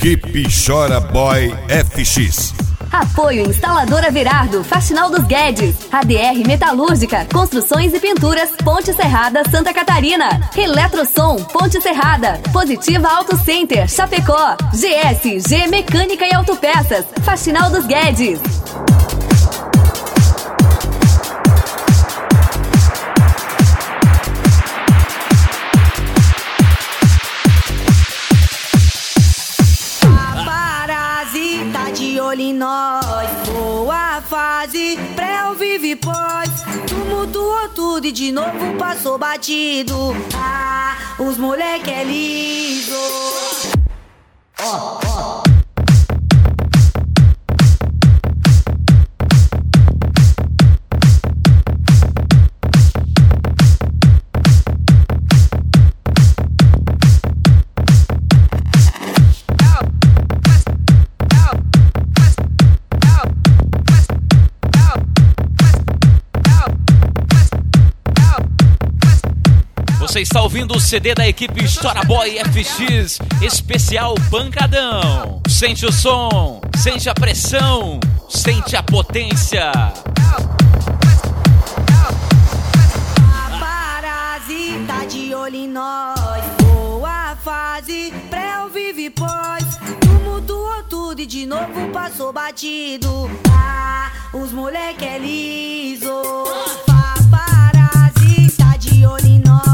Equipe Chora Boy FX. Apoio Instaladora Verardo, Faxinal dos Guedes, ADR Metalúrgica, Construções e Pinturas, Ponte Serrada, Santa Catarina, Eletrosom, Ponte Serrada, Positiva Auto Center, Chapecó, GSG Mecânica e Autopeças, Faxinal dos Guedes. De olho em nós, boa fase, pré ou vive pós. Tumultuou tudo e de novo passou batido. Ah, os moleque é liso. Você está ouvindo o CD da equipe Chora Boy FX, especial Pancadão. Sente o som, sente a pressão, sente a potência. A parasita de olho em nós, boa fase, pré ou vive pós. Tumultuou tudo e de novo passou batido. Ah, os moleque é liso. A parasita de olho em nós.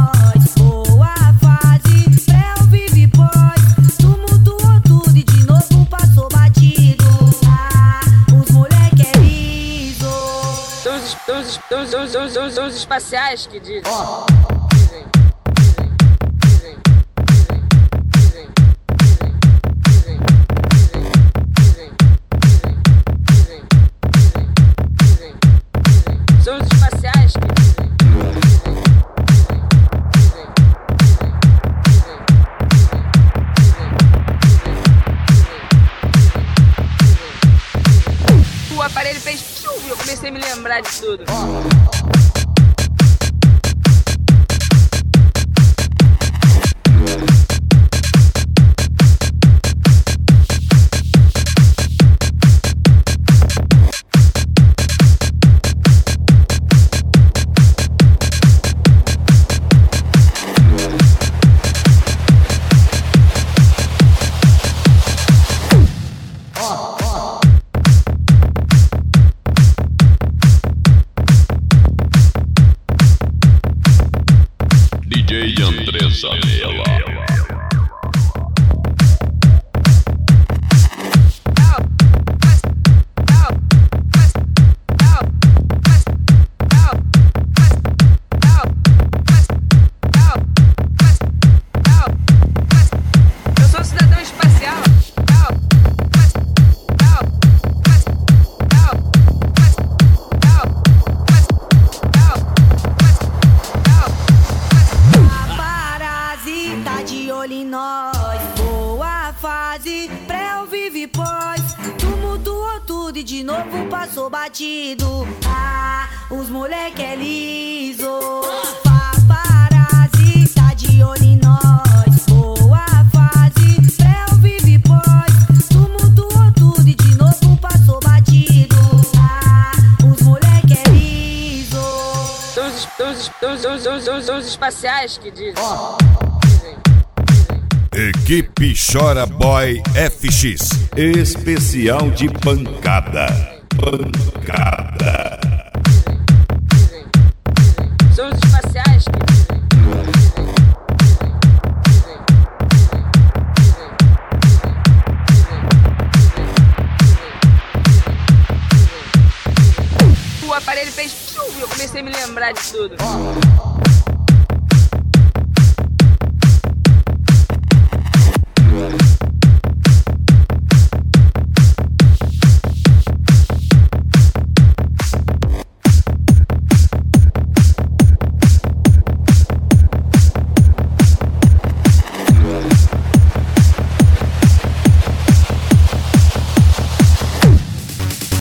Os espaciais que dizem. São os espaciais que dizem. O aparelho fez piu e eu comecei a me lembrar de tudo. DJ Andressa Mela. Eu sou um cidadão espacial. De olho em nós, boa fase, pré ou vive pós. Tumultuou tudo e de novo passou batido. Ah, os moleque é liso. Parasita de olho em nós, boa fase, pré ou vive pós. Tumultuou tudo e de novo passou batido. Ah, os moleque é liso. São os espaciais que dizem. Equipe Chora Boy FX. Especial de pancada. Pancada. São os espaciais que dizem. O aparelho fez piu e eu comecei a me lembrar de tudo.